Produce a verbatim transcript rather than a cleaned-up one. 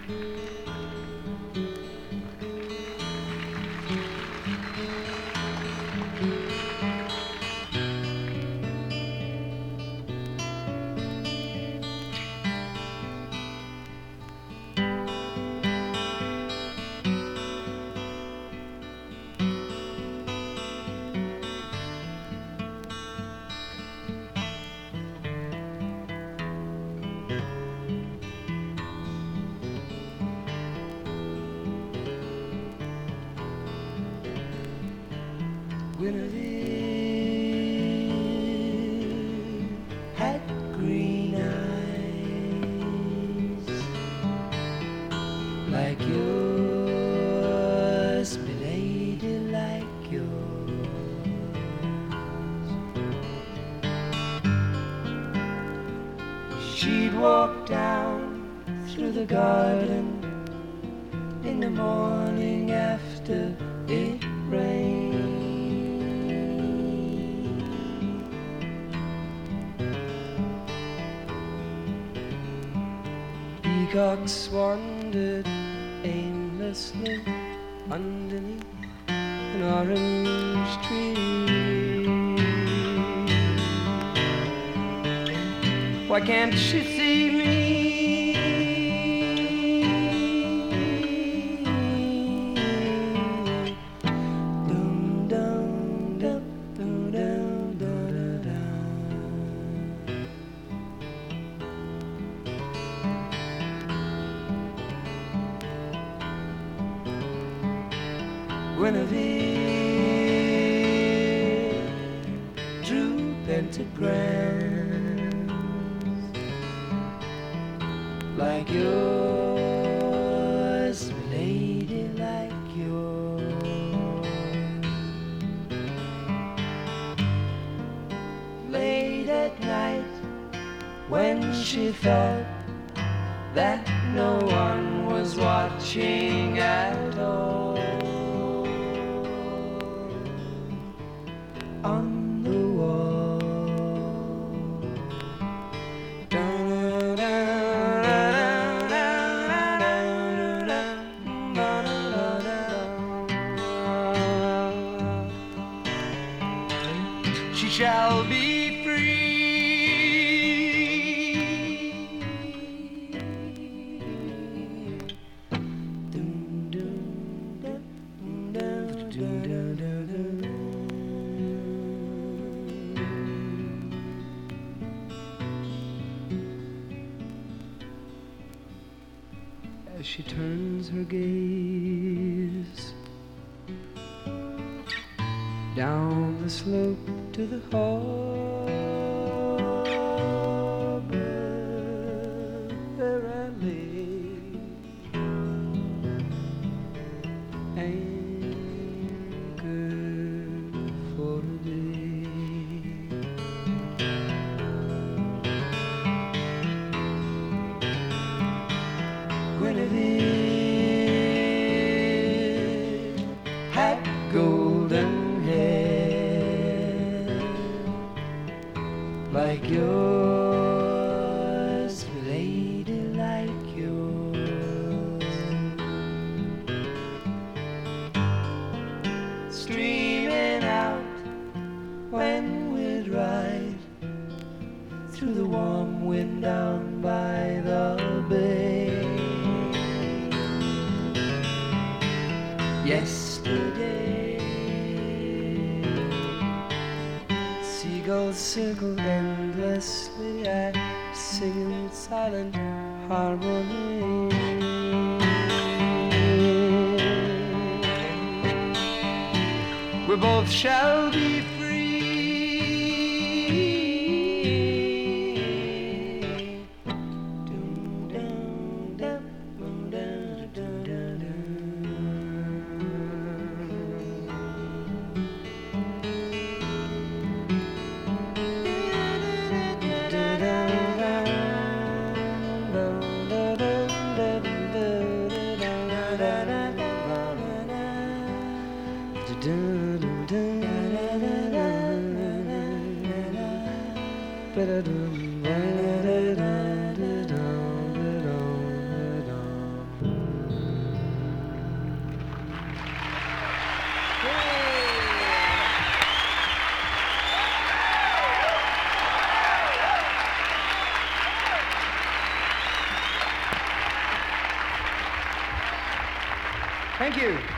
Guinevere had green eyes like yours, milady, like yours. She'd walk down through the garden in the morning after it rained. Peacocks wandered aimlessly underneath an orange tree. Why can't she see me? Dum dum dum dum dum dum dum. Guinevere drew pentagrams like yours, lady, like yours. Late at night, when she thought that no one was watching at all, on the wall. She shall be free. Dum, dum, dum, dum, dum, dum, dum, dum. As she turns her gaze down the slope to the harbor where I lay anchored for the day. Guinevere had golden hair like yours, lady, like yours. Streaming out when we'd ride through the warm wind down by the bay. Yesterday, seagulls circled endlessly, I sing in silent harmony. We both shall be free. Dum, dum, dum, dum, dum, dum, dum, dum. Da da da Thank you.